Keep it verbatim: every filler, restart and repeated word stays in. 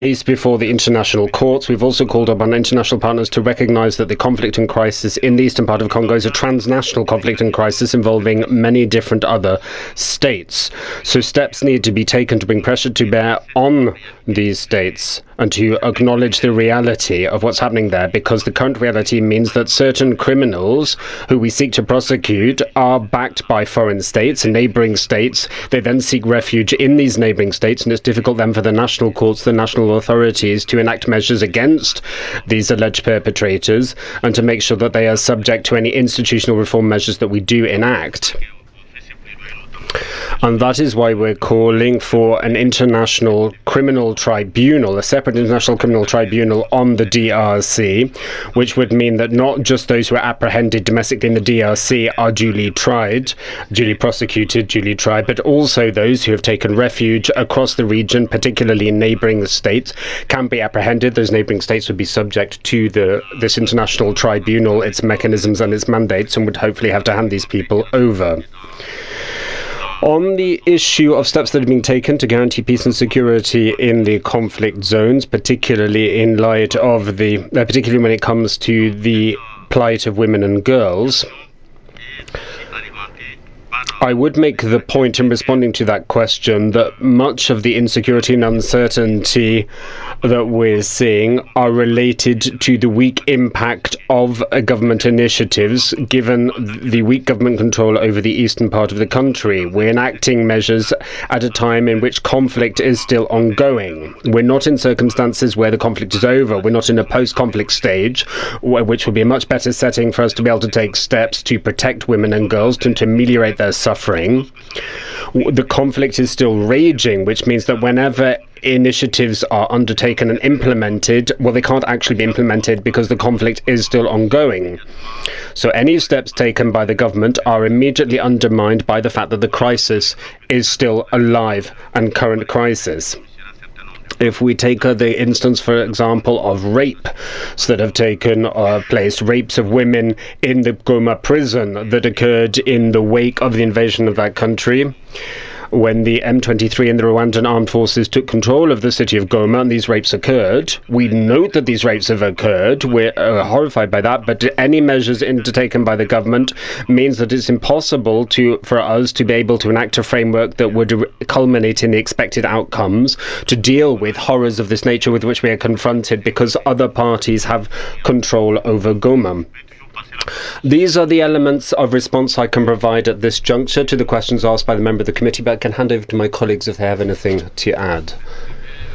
case before the international courts. We've also called upon international partners to recognize that the conflict and crisis in the eastern part of Congo is a transnational conflict and crisis involving many different other states. So steps need to be taken to bring pressure to bear on these states and to acknowledge the reality of what's happening there, because the current reality means that certain criminals who we seek to prosecute are backed by foreign states and neighboring states. They then seek refuge in these neighboring states, and it's difficult then for the national courts, the national authorities, to enact measures against these alleged perpetrators and to make sure that they are subject to any institutional reform measures that we do enact. And that is why we're calling for an international criminal tribunal, a separate international criminal tribunal on the D R C, which would mean that not just those who are apprehended domestically in the D R C are duly tried, duly prosecuted, duly tried, but also those who have taken refuge across the region, particularly in neighboring states, can be apprehended. Those neighboring states would be subject to the this international tribunal, its mechanisms and its mandates, and would hopefully have to hand these people over. On the issue of steps that have been taken to guarantee peace and security in the conflict zones, particularly in light of the, uh, particularly when it comes to the plight of women and girls, I would make the point in responding to that question that much of the insecurity and uncertainty that we're seeing are related to the weak impact of uh, government initiatives, given the weak government control over the eastern part of the country. We're enacting measures at a time in which conflict is still ongoing. We're not in circumstances where the conflict is over. We're not in a post-conflict stage, which would be a much better setting for us to be able to take steps to protect women and girls and to ameliorate their suffering. The conflict is still raging, which means that whenever initiatives are undertaken and implemented, well, they can't actually be implemented because the conflict is still ongoing. So any steps taken by the government are immediately undermined by the fact that the crisis is still alive and current crisis. If we take uh, the instance, for example, of rapes that have taken uh, place, rapes of women in the Goma prison that occurred in the wake of the invasion of that country, when the M twenty-three and the Rwandan armed forces took control of the city of Goma and these rapes occurred. We note that these rapes have occurred. We're uh, horrified by that, but any measures undertaken by the government means that it's impossible to for us to be able to enact a framework that would culminate in the expected outcomes to deal with horrors of this nature with which we are confronted because other parties have control over Goma. These are the elements of response I can provide at this juncture to the questions asked by the member of the committee, but I can hand over to my colleagues if they have anything to add.